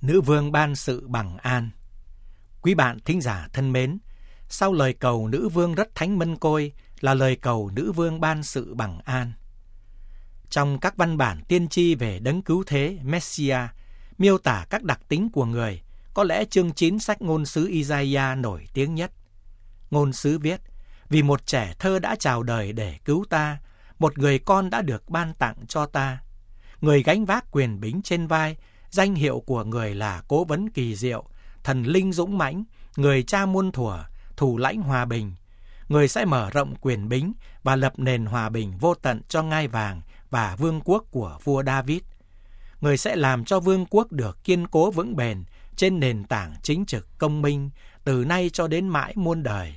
Nữ vương ban sự bằng an. Quý bạn thính giả thân mến, sau lời cầu nữ vương rất thánh mân côi là lời cầu nữ vương ban sự bằng an. Trong các văn bản tiên tri về đấng cứu thế Messiah, miêu tả các đặc tính của người, có lẽ chương 9 sách ngôn sứ Isaiah nổi tiếng nhất. Ngôn sứ viết, vì một trẻ thơ đã chào đời để cứu ta, một người con đã được ban tặng cho ta. Người gánh vác quyền bính trên vai, danh hiệu của người là Cố vấn kỳ diệu, thần linh dũng mãnh, người cha muôn thuở, thủ lãnh hòa bình. Người sẽ mở rộng quyền bính và lập nền hòa bình vô tận cho ngai vàng và vương quốc của vua David. Người sẽ làm cho vương quốc được kiên cố vững bền trên nền tảng chính trực công minh, từ nay cho đến mãi muôn đời.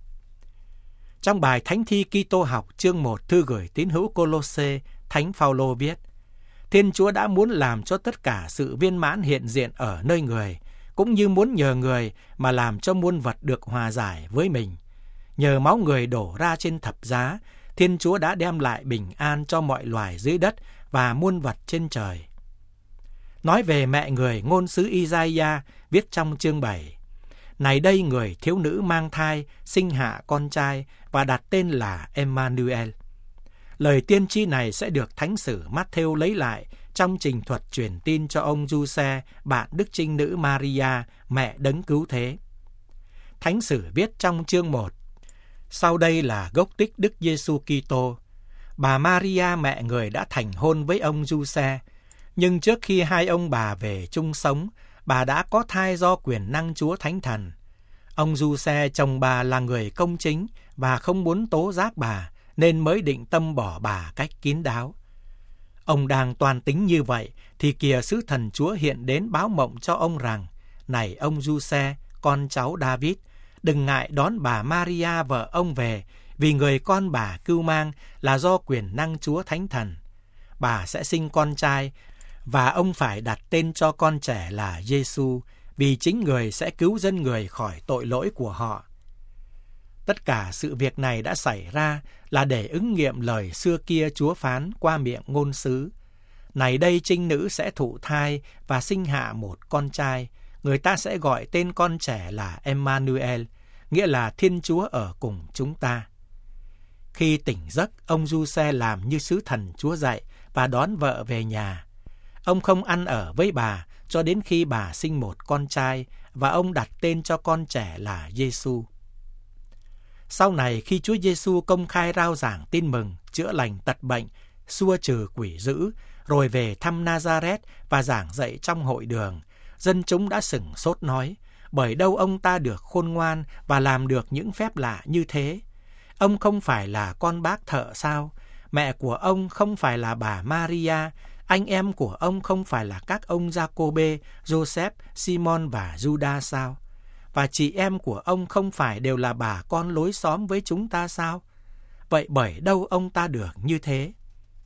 Trong bài Thánh thi Kitô học chương 1 thư gửi tín hữu Cô-lô-sê, Thánh Phao-lô viết: Thiên Chúa đã muốn làm cho tất cả sự viên mãn hiện diện ở nơi người, cũng như muốn nhờ người mà làm cho muôn vật được hòa giải với mình. Nhờ máu người đổ ra trên thập giá, Thiên Chúa đã đem lại bình an cho mọi loài dưới đất và muôn vật trên trời. Nói về mẹ người, ngôn sứ Isaiah viết trong chương 7: Này đây người thiếu nữ mang thai, sinh hạ con trai và đặt tên là Emmanuel. Lời tiên tri này sẽ được thánh sử Matthew lấy lại trong trình thuật truyền tin cho ông Giuse, bạn Đức Trinh Nữ Maria, mẹ đấng cứu thế. Thánh sử viết trong chương 1: Sau đây là gốc tích Đức Giêsu Kitô. Bà Maria mẹ người đã thành hôn với ông Giuse, nhưng trước khi hai ông bà về chung sống, bà đã có thai do quyền năng Chúa Thánh Thần. Ông Giuse chồng bà là người công chính và không muốn tố giác bà, nên mới định tâm bỏ bà cách kín đáo. Ông đang toan tính như vậy, thì kìa sứ thần Chúa hiện đến báo mộng cho ông rằng: Này ông Giuse, con cháu David, đừng ngại đón bà Maria vợ ông về, vì người con bà cưu mang là do quyền năng Chúa Thánh Thần. Bà sẽ sinh con trai, và ông phải đặt tên cho con trẻ là Giêsu, vì chính người sẽ cứu dân người khỏi tội lỗi của họ. Tất cả sự việc này đã xảy ra là để ứng nghiệm lời xưa kia Chúa phán qua miệng ngôn sứ: Này đây trinh nữ sẽ thụ thai và sinh hạ một con trai, người ta sẽ gọi tên con trẻ là Emmanuel, nghĩa là Thiên Chúa ở cùng chúng ta. Khi tỉnh giấc, ông Giuse làm như sứ thần Chúa dạy và đón vợ về nhà. Ông không ăn ở với bà cho đến khi bà sinh một con trai, và ông đặt tên cho con trẻ là Giêsu. Sau này, khi Chúa Giêsu công khai rao giảng tin mừng, chữa lành tật bệnh, xua trừ quỷ dữ, rồi về thăm Nazareth và giảng dạy trong hội đường, dân chúng đã sửng sốt nói: Bởi đâu ông ta được khôn ngoan và làm được những phép lạ như thế? Ông không phải là con bác thợ sao? Mẹ của ông không phải là bà Maria? Anh em của ông không phải là các ông Giacôbê, Joseph, Simon và Juda sao? Và chị em của ông không phải đều là bà con lối xóm với chúng ta sao? Vậy bởi đâu ông ta được như thế?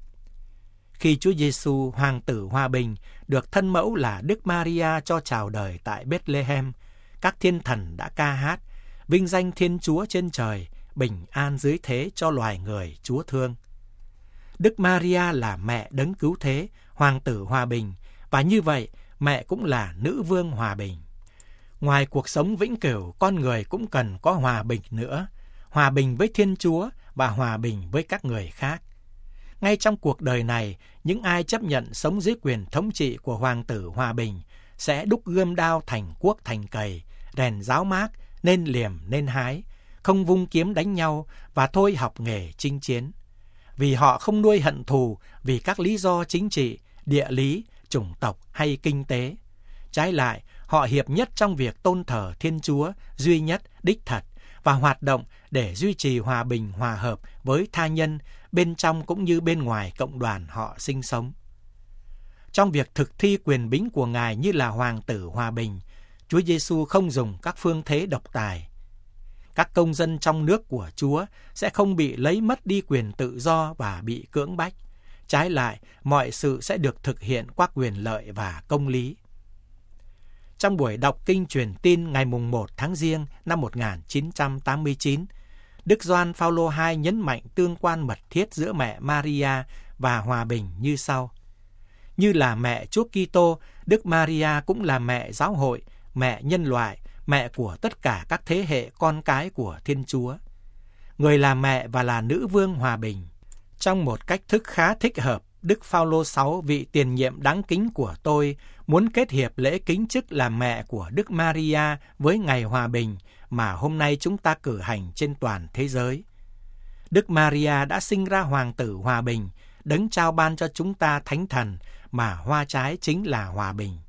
Khi Chúa Giêsu, hoàng tử hòa bình, được thân mẫu là Đức Maria cho chào đời tại Bethlehem, các thiên thần đã ca hát: Vinh danh Thiên Chúa trên trời, bình an dưới thế cho loài người Chúa thương. Đức Maria là mẹ đấng cứu thế, hoàng tử hòa bình, và như vậy mẹ cũng là nữ vương hòa bình. Ngoài cuộc sống vĩnh cửu, con người cũng cần có hòa bình nữa, hòa bình với Thiên Chúa và hòa bình với các người khác. Ngay trong cuộc đời này, những ai chấp nhận sống dưới quyền thống trị của hoàng tử hòa bình sẽ đúc gươm đao thành cuốc thành cày, rèn giáo mác, nên liềm nên hái, không vung kiếm đánh nhau và thôi học nghề chinh chiến. Vì họ không nuôi hận thù vì các lý do chính trị, địa lý, chủng tộc hay kinh tế. Trái lại, họ hiệp nhất trong việc tôn thờ Thiên Chúa duy nhất, đích thật và hoạt động để duy trì hòa bình hòa hợp với tha nhân bên trong cũng như bên ngoài cộng đoàn họ sinh sống. Trong việc thực thi quyền bính của Ngài như là hoàng tử hòa bình, Chúa Giêsu không dùng các phương thế độc tài. Các công dân trong nước của Chúa sẽ không bị lấy mất đi quyền tự do và bị cưỡng bách. Trái lại, mọi sự sẽ được thực hiện qua quyền lợi và công lý. Trong buổi đọc kinh truyền tin ngày 1 tháng Giêng năm 1989, Đức Gioan Phao-lô II nhấn mạnh tương quan mật thiết giữa mẹ Maria và hòa bình như sau: Như là mẹ Chúa Kitô, Đức Maria cũng là mẹ giáo hội, mẹ nhân loại, mẹ của tất cả các thế hệ con cái của Thiên Chúa. Người là mẹ và là nữ vương hòa bình. Trong một cách thức khá thích hợp, Đức Phao-lô 6, vị tiền nhiệm đáng kính của tôi, muốn kết hiệp lễ kính chức làm mẹ của Đức Maria với ngày hòa bình mà hôm nay chúng ta cử hành trên toàn thế giới. Đức Maria đã sinh ra hoàng tử hòa bình, đấng trao ban cho chúng ta thánh thần, mà hoa trái chính là hòa bình.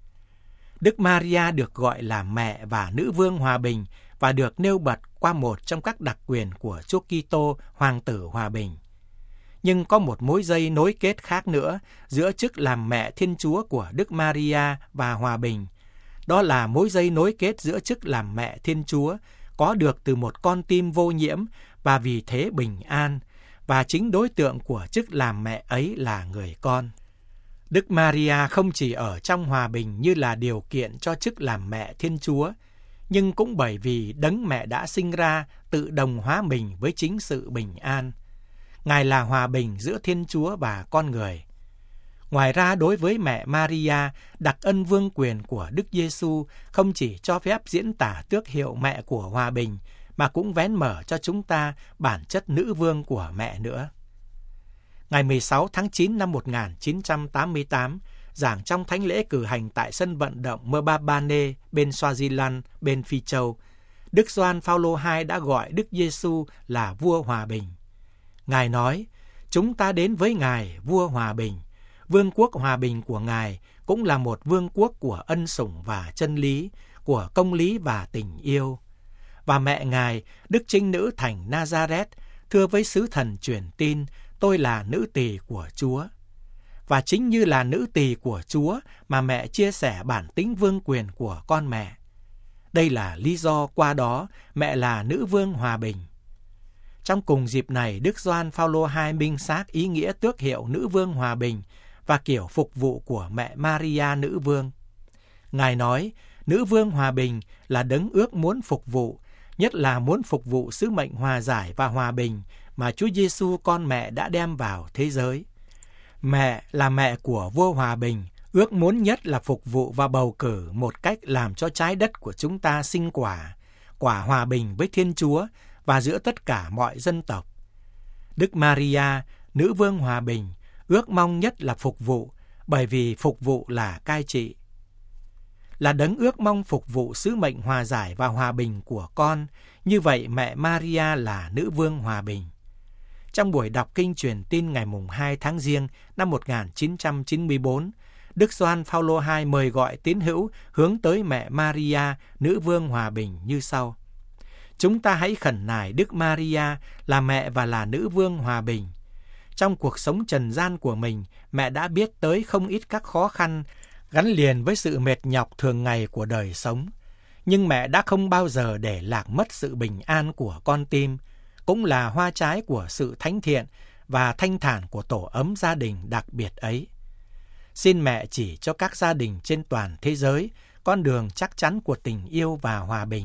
Đức Maria được gọi là mẹ và nữ vương hòa bình và được nêu bật qua một trong các đặc quyền của Chúa Kitô, hoàng tử hòa bình. Nhưng có một mối dây nối kết khác nữa giữa chức làm mẹ Thiên Chúa của Đức Maria và hòa bình. Đó là mối dây nối kết giữa chức làm mẹ Thiên Chúa có được từ một con tim vô nhiễm và vì thế bình an, và chính đối tượng của chức làm mẹ ấy là người con. Đức Maria không chỉ ở trong hòa bình như là điều kiện cho chức làm mẹ Thiên Chúa, nhưng cũng bởi vì đấng mẹ đã sinh ra tự đồng hóa mình với chính sự bình an. Ngài là hòa bình giữa Thiên Chúa và con người. Ngoài ra, đối với mẹ Maria, đặc ân vương quyền của Đức Giêsu không chỉ cho phép diễn tả tước hiệu mẹ của hòa bình, mà cũng vén mở cho chúng ta bản chất nữ vương của mẹ nữa. Ngày 16 tháng 9 năm 1988, giảng trong thánh lễ cử hành tại sân vận động Mbabane bên Swaziland, bên Phi Châu, Đức Gioan Phao-lô II đã gọi Đức Giêsu là vua hòa bình. Ngài nói, chúng ta đến với Ngài, vua hòa bình. Vương quốc hòa bình của Ngài cũng là một vương quốc của ân sủng và chân lý, của công lý và tình yêu. Và mẹ Ngài, Đức Trinh Nữ thành Nazareth, thưa với sứ thần truyền tin, tôi là nữ tỳ của Chúa. Và chính như là nữ tỳ của Chúa mà mẹ chia sẻ bản tính vương quyền của con mẹ. Đây là lý do qua đó mẹ là nữ vương hòa bình. Trong cùng dịp này, Đức Gioan Phao-lô II minh xác ý nghĩa tước hiệu nữ vương hòa bình và kiểu phục vụ của mẹ Maria nữ vương. Ngài nói, nữ vương hòa bình là đấng ước muốn phục vụ, nhất là muốn phục vụ sứ mệnh hòa giải và hòa bình mà Chúa Giêsu con mẹ đã đem vào thế giới. Mẹ là mẹ của vua hòa bình, ước muốn nhất là phục vụ và bầu cử một cách làm cho trái đất của chúng ta sinh quả, quả hòa bình với Thiên Chúa và giữa tất cả mọi dân tộc. Đức Maria, nữ vương hòa bình, ước mong nhất là phục vụ, bởi vì phục vụ là cai trị. Là đấng ước mong phục vụ sứ mệnh hòa giải và hòa bình của con, như vậy mẹ Maria là nữ vương hòa bình. Trong buổi đọc kinh truyền tin ngày 2 tháng Giêng năm 1994, Đức Gioan Phao-lô II mời gọi tín hữu hướng tới mẹ Maria, nữ vương hòa bình như sau. Chúng ta hãy khẩn nài Đức Maria là mẹ và là nữ vương hòa bình. Trong cuộc sống trần gian của mình, mẹ đã biết tới không ít các khó khăn gắn liền với sự mệt nhọc thường ngày của đời sống. Nhưng mẹ đã không bao giờ để lạc mất sự bình an của con tim, cũng là hoa trái của sự thánh thiện và thanh thản của tổ ấm gia đình đặc biệt ấy. Xin mẹ chỉ cho các gia đình trên toàn thế giới con đường chắc chắn của tình yêu và hòa bình.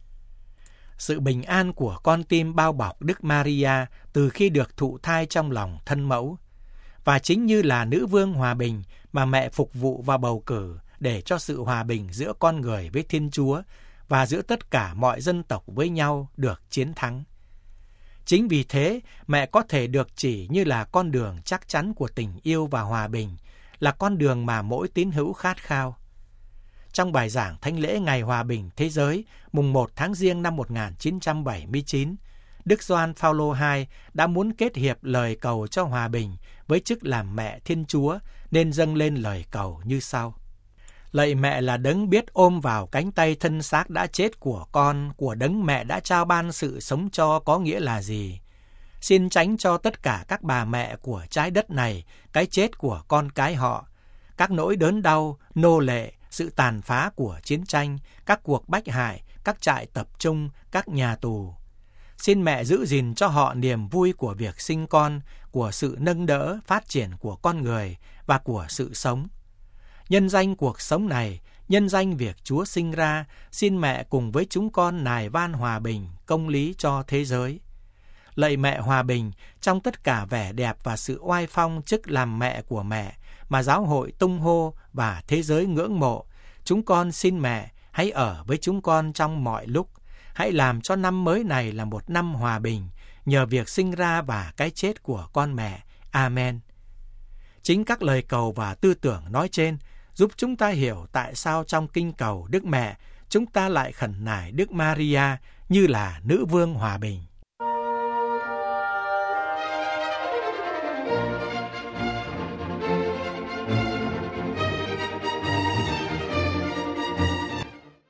Sự bình an của con tim bao bọc Đức Maria từ khi được thụ thai trong lòng thân mẫu. Và chính như là nữ vương hòa bình mà mẹ phục vụ và bầu cử để cho sự hòa bình giữa con người với Thiên Chúa và giữa tất cả mọi dân tộc với nhau được chiến thắng. Chính vì thế, mẹ có thể được chỉ như là con đường chắc chắn của tình yêu và hòa bình, là con đường mà mỗi tín hữu khát khao. Trong bài giảng Thánh lễ Ngày Hòa bình Thế giới, mùng 1 tháng Giêng năm 1979, Đức Gioan Phao-lô II đã muốn kết hiệp lời cầu cho hòa bình với chức làm mẹ Thiên Chúa, nên dâng lên lời cầu như sau. Lạy mẹ là đấng biết ôm vào cánh tay thân xác đã chết của con, của đấng mẹ đã trao ban sự sống cho có nghĩa là gì? Xin tránh cho tất cả các bà mẹ của trái đất này cái chết của con cái họ, các nỗi đớn đau, nô lệ, sự tàn phá của chiến tranh, các cuộc bách hại, các trại tập trung, các nhà tù. Xin mẹ giữ gìn cho họ niềm vui của việc sinh con, của sự nâng đỡ, phát triển của con người và của sự sống. Nhân danh cuộc sống này, nhân danh việc Chúa sinh ra, xin mẹ cùng với chúng con nài van hòa bình, công lý cho thế giới. Lạy mẹ hòa bình, trong tất cả vẻ đẹp và sự oai phong chức làm mẹ của mẹ, mà giáo hội tung hô và thế giới ngưỡng mộ, chúng con xin mẹ hãy ở với chúng con trong mọi lúc. Hãy làm cho năm mới này là một năm hòa bình, nhờ việc sinh ra và cái chết của con mẹ. Amen. Chính các lời cầu và tư tưởng nói trên giúp chúng ta hiểu tại sao trong kinh cầu Đức Mẹ, chúng ta lại khẩn nài Đức Maria như là nữ vương hòa bình.